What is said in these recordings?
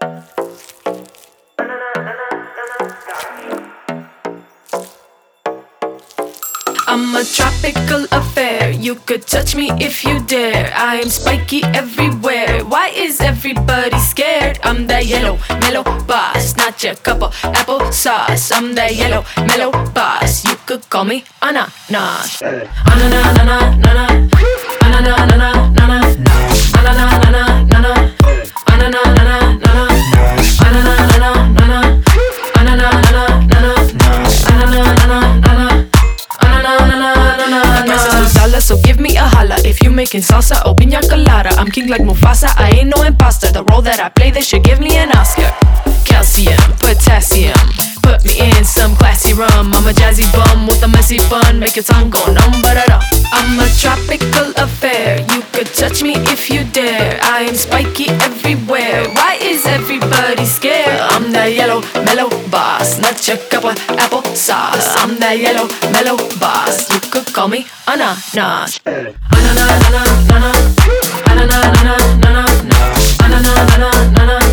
I'm a tropical affair. You could touch me if you dare. I am spiky everywhere. Why is everybody scared? I'm that yellow, mellow boss, not your cup of applesauce. I'm that yellow, mellow boss. You could call me ananas. Ananas, ananas, ananas, ananas, ananas, ananas, ananas, ananas, so give me a holla if you making salsa or piña colada. I'm king like Mufasa, I ain't no imposter. The role that I play, they should give me an Oscar. Calcium, potassium, put me in some classy rum. I'm a jazzy bum with a messy bun, make your tongue go numb, ba-da-dum. I'm a tropical affair, you could touch me if you dare. I am spiky everywhere, why is everybody scared? I'm that yellow, mellow boss, not your cup of applesauce. I'm that yellow, mellow boss, you could call me ananas. Ananas, ananas, ananas, ananas, ananas, ananas, ananas, ananas.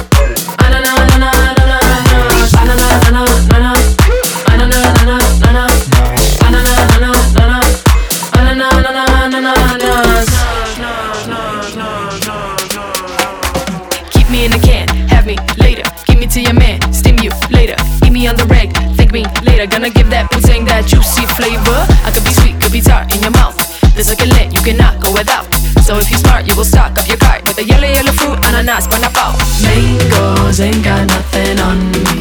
Keep me in a can, have me later. Give me to your man, stimulator. Eat me on the reg, thank me later. Gonna give that Wu-Tang that juicy flavor. I could be sweet, could be tart in your mouth. This succulent you cannot go without. So if you smart, you will stock up your cart with a yellow, yellow fruit, ananas, pineapple. Mangoes ain't got nothing on me.